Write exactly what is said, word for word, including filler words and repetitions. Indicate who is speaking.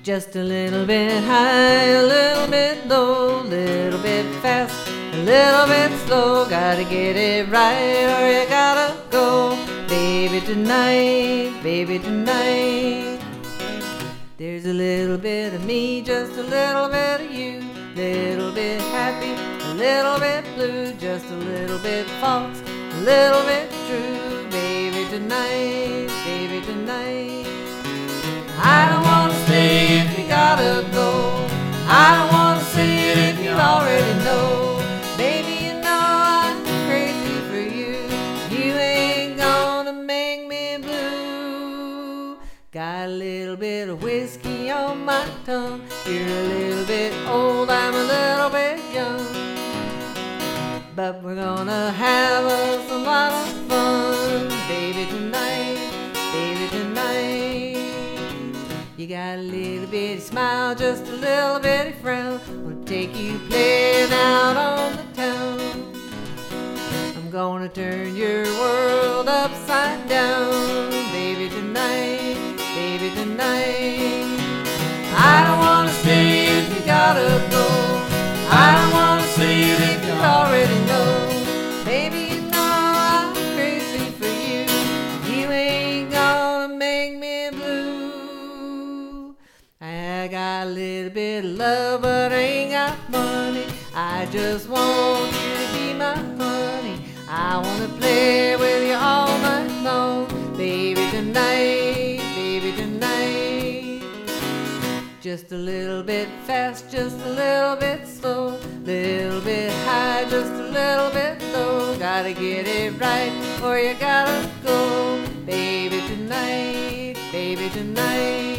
Speaker 1: Just a little bit high, a little bit low, a little bit fast, a little bit slow. Gotta get it right or you gotta go. Baby tonight, baby tonight. There's a little bit of me, just a little bit of you. Little bit happy, a little bit blue. Just a little bit false, a little bit true. Baby tonight, baby tonight. I don't wanna stay if you gotta go. I don't wanna say it if you already know. Baby, you know I'm crazy for you. You ain't gonna make me blue. Got a little bit of whiskey on my tongue. You're a little bit old, I'm a little bit young. But we're gonna have us a lot of fun. Baby tonight, baby tonight. You got a little bitty smile, just a little bitty frown. We'll take you playing out on the town. I'm gonna turn your world upside down. Baby tonight, baby tonight. I don't wanna stay if you gotta go. I don't wanna say it if you already know. Baby, you know I'm crazy for you. You ain't gonna make me blue. I got a little bit of love, but I ain't got money. I just want you to be my honey. I wanna play with you all night long. Baby tonight, baby tonight. Just a little bit fast, just a little bit slow. Little bit high, just a little bit low. Gotta get it right or you gotta go. Baby tonight, baby tonight.